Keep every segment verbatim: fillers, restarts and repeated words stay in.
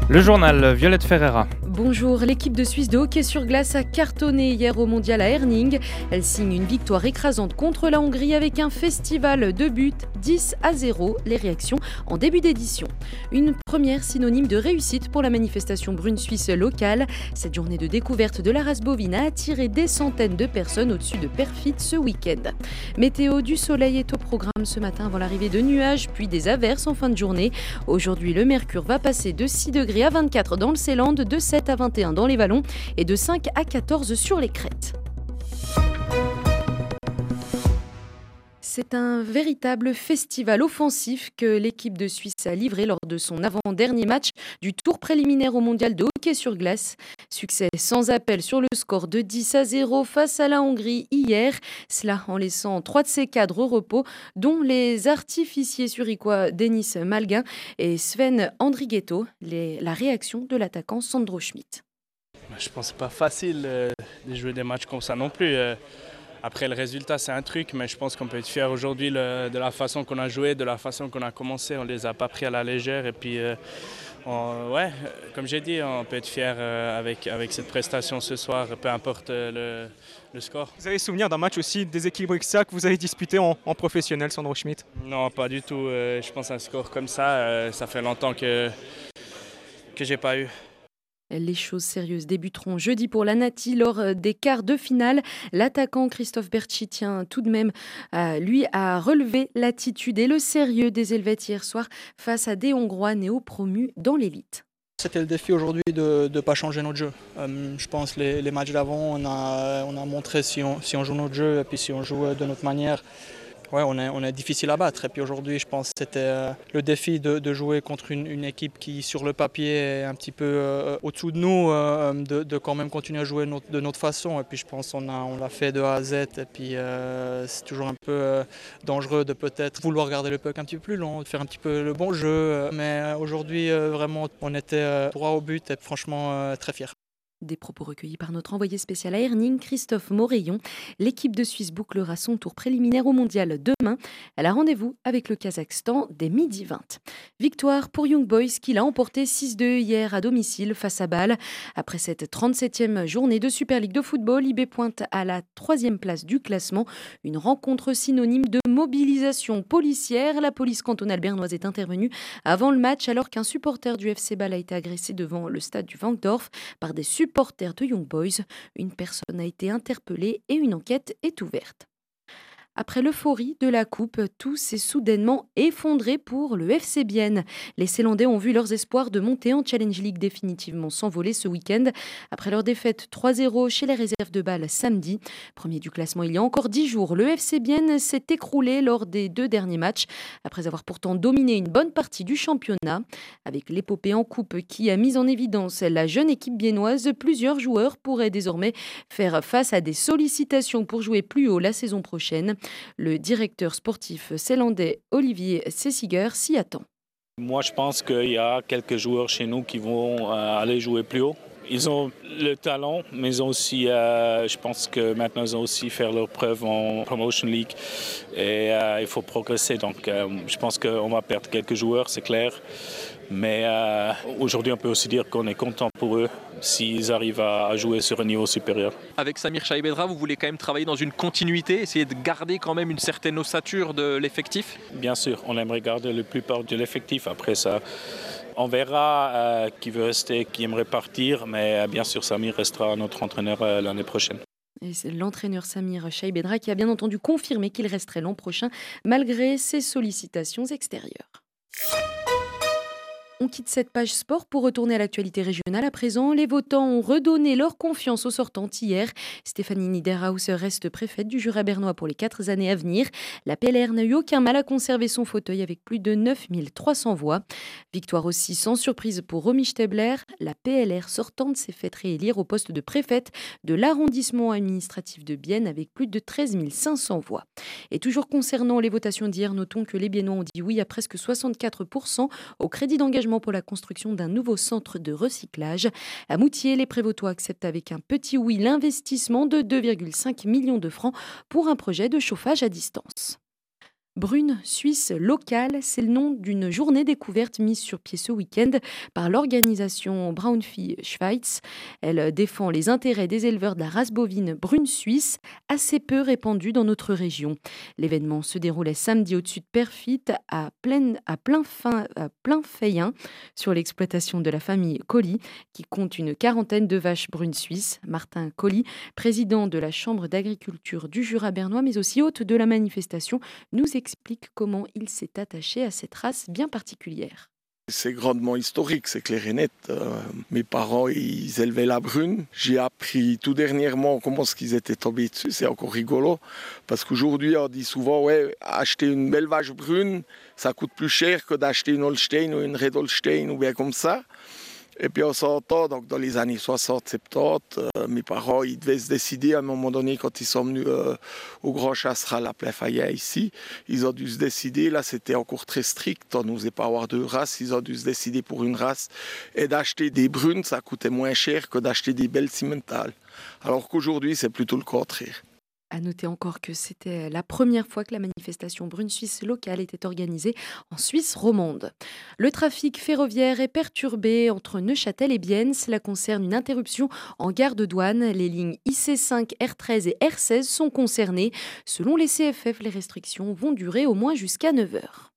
Le journal, Violette Ferreira. Bonjour, l'équipe de Suisse de hockey sur glace a cartonné hier au mondial à Herning. Elle signe une victoire écrasante contre la Hongrie avec un festival de buts, dix à zéro. Les réactions en début d'édition. Une première synonyme de réussite pour la manifestation brune suisse locale. Cette journée de découverte de la race bovine a attiré des centaines de personnes au-dessus de Perfit ce week-end. Météo, du soleil est au programme ce matin avant l'arrivée de nuages, puis des averses en fin de journée. Aujourd'hui, le mercure va passer de six degrés à vingt-quatre dans le Seeland, de sept à vingt et un dans les vallons et de cinq à quatorze sur les crêtes. C'est un véritable festival offensif que l'équipe de Suisse a livré lors de son avant-dernier match du tour préliminaire au mondial de hockey sur glace. Succès sans appel sur le score de dix à zéro face à la Hongrie hier. Cela en laissant trois de ses cadres au repos, dont les artificiers zurichois Denis Malguin et Sven Andrighetto. Les, la réaction de l'attaquant Sandro Schmidt. Je pense que c'est pas facile euh, de jouer des matchs comme ça non plus. Euh, Après, le résultat, c'est un truc, mais je pense qu'on peut être fier aujourd'hui le, de la façon qu'on a joué, de la façon qu'on a commencé. On ne les a pas pris à la légère. Et puis, euh, on, ouais, comme j'ai dit, on peut être fier euh, avec, avec cette prestation ce soir, peu importe euh, le, le score. Vous avez souvenir d'un match aussi déséquilibré que ça, que vous avez disputé en, en professionnel, Sandro Schmidt? Non, pas du tout. Euh, je pense un score comme ça, euh, ça fait longtemps que, que je n'ai pas eu. Les choses sérieuses débuteront jeudi pour la Nati lors des quarts de finale. L'attaquant Christophe Berchi tient tout de même, euh, lui, à relever l'attitude et le sérieux des Helvètes hier soir face à des Hongrois néo-promus dans l'élite. C'était le défi aujourd'hui de ne pas changer notre jeu. Euh, je pense que les, les matchs d'avant, on a, on a montré si on, si on joue notre jeu et puis si on joue de notre manière. Ouais, on est, on est difficile à battre. Et puis aujourd'hui, je pense que c'était euh, le défi de, de jouer contre une, une équipe qui, sur le papier, est un petit peu euh, au-dessous de nous, euh, de, de quand même continuer à jouer notre, de notre façon. Et puis je pense qu'on a, on l'a fait de A à Z. Et puis euh, c'est toujours un peu euh, dangereux de peut-être vouloir garder le puck un petit peu plus long, de faire un petit peu le bon jeu. Mais aujourd'hui, euh, vraiment, on était euh, droit au but et franchement euh, très fiers. Des propos recueillis par notre envoyé spécial à Herning, Christophe Moreillon. L'équipe de Suisse bouclera son tour préliminaire au mondial demain. Elle a rendez-vous avec le Kazakhstan dès midi vingt. Victoire pour Young Boys qui l'a emporté six deux hier à domicile face à Bâle. Après cette trente-septième journée de Super League de football, I B pointe à la troisième place du classement. Une rencontre synonyme de mobilisation policière. La police cantonale bernoise est intervenue avant le match alors qu'un supporter du F C Bâle a été agressé devant le stade du Wankdorf par des supporters supporter de Young Boys. Une personne a été interpellée et une enquête est ouverte. Après l'euphorie de la Coupe, tout s'est soudainement effondré pour le F C Bienne. Les Célandais ont vu leurs espoirs de monter en Challenge League définitivement s'envoler ce week-end. Après leur défaite trois zéro chez les réserves de Bâle samedi. Premier du classement il y a encore dix jours, le F C Bienne s'est écroulé lors des deux derniers matchs, après avoir pourtant dominé une bonne partie du championnat. Avec l'épopée en Coupe qui a mis en évidence la jeune équipe biennoise, plusieurs joueurs pourraient désormais faire face à des sollicitations pour jouer plus haut la saison prochaine. Le directeur sportif zélandais Olivier Sessiger s'y attend. Moi, je pense qu'il y a quelques joueurs chez nous qui vont euh, aller jouer plus haut. Ils ont le talent, mais ils ont aussi, euh, je pense que maintenant, ils ont aussi fait leur preuve en Promotion League. Et euh, il faut progresser. Donc, euh, je pense qu'on va perdre quelques joueurs, c'est clair. Mais euh, aujourd'hui, on peut aussi dire qu'on est content pour eux s'ils arrivent à jouer sur un niveau supérieur. Avec Samir Chaibedra, vous voulez quand même travailler dans une continuité, essayer de garder quand même une certaine ossature de l'effectif? Bien sûr, on aimerait garder la plupart de l'effectif. Après ça, on verra euh, qui veut rester, qui aimerait partir. Mais euh, bien sûr, Samir restera notre entraîneur euh, l'année prochaine. Et c'est l'entraîneur Samir Chaibedra qui a bien entendu confirmé qu'il resterait l'an prochain malgré ses sollicitations extérieures. On quitte cette page sport pour retourner à l'actualité régionale. À présent, les votants ont redonné leur confiance aux sortantes hier. Stéphanie Niederhauser reste préfète du Jura bernois pour les quatre années à venir. La P L R n'a eu aucun mal à conserver son fauteuil avec plus de neuf mille trois cents voix. Victoire aussi sans surprise pour Romy Stebler. La P L R sortante s'est faite réélire au poste de préfète de l'arrondissement administratif de Bienne avec plus de treize mille cinq cents voix. Et toujours concernant les votations d'hier, notons que les Biennois ont dit oui à presque soixante-quatre pour cent au crédit d'engagement pour la construction d'un nouveau centre de recyclage. À Moutier, les Prévotois acceptent avec un petit oui l'investissement de deux virgule cinq millions de francs pour un projet de chauffage à distance. Brune Suisse locale, c'est le nom d'une journée découverte mise sur pied ce week-end par l'organisation Braunvieh Schweiz. Elle défend les intérêts des éleveurs de la race bovine brune suisse, assez peu répandue dans notre région. L'événement se déroulait samedi au-dessus de Perfit, à plein, à plein, fin, à plein Feyen, sur l'exploitation de la famille Colli, qui compte une quarantaine de vaches brunes suisses. Martin Colli, président de la Chambre d'agriculture du Jura bernois, mais aussi hôte de la manifestation, nous explique comment il s'est attaché à cette race bien particulière. C'est grandement historique, c'est clair et net. Euh, mes parents, ils élevaient la brune. J'ai appris tout dernièrement comment ils étaient tombés dessus. C'est encore rigolo. Parce qu'aujourd'hui, on dit souvent, ouais, acheter une belle vache brune, ça coûte plus cher que d'acheter une Holstein ou une Red Holstein ou bien comme ça. Et puis on s'entend, donc dans les années soixante soixante-dix, euh, mes parents ils devaient se décider à un moment donné quand ils sont venus euh, au Grand Chasseral à Plainfaillet ici. Ils ont dû se décider, là c'était encore très strict, on n'osait pas avoir deux races, ils ont dû se décider pour une race. Et d'acheter des brunes, ça coûtait moins cher que d'acheter des belles cimentales. Alors qu'aujourd'hui c'est plutôt le contraire. À noter encore que c'était la première fois que la manifestation brune suisse locale était organisée en Suisse romande. Le trafic ferroviaire est perturbé entre Neuchâtel et Bienne. Cela concerne une interruption en gare de Douane. Les lignes I C cinq, R treize et R seize sont concernées. Selon les C F F, les restrictions vont durer au moins jusqu'à neuf heures.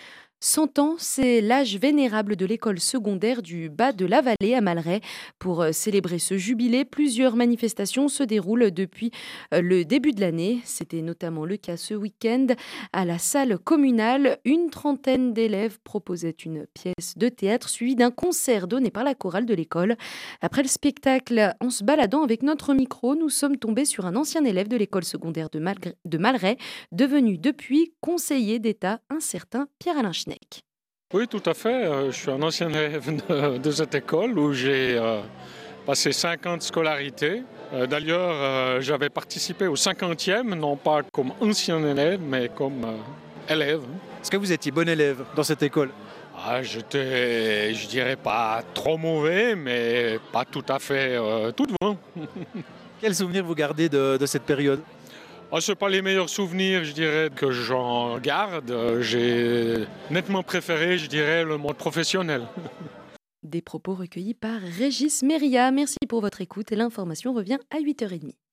cent ans, c'est l'âge vénérable de l'école secondaire du bas de la Vallée à Malray. Pour célébrer ce jubilé, plusieurs manifestations se déroulent depuis le début de l'année. C'était notamment le cas ce week-end à la salle communale. Une trentaine d'élèves proposaient une pièce de théâtre suivie d'un concert donné par la chorale de l'école. Après le spectacle, en se baladant avec notre micro, nous sommes tombés sur un ancien élève de l'école secondaire de, Malgré- de Malray, devenu depuis conseiller d'État, un certain Pierre-Alain Schneck. Oui, tout à fait. Je suis un ancien élève de, de cette école où j'ai euh, passé cinq ans de scolarité. Euh, d'ailleurs, euh, j'avais participé au cinquantième, non pas comme ancien élève, mais comme euh, élève. Est-ce que vous étiez bon élève dans cette école ? Ah, j'étais, je dirais pas trop mauvais, mais pas tout à fait euh, tout devant. Quel souvenir vous gardez de, de cette période ? Ah, ce n'est pas les meilleurs souvenirs, je dirais, que j'en garde. J'ai nettement préféré, je dirais, le monde professionnel. Des propos recueillis par Régis Méria. Merci pour votre écoute et l'information revient à huit heures trente.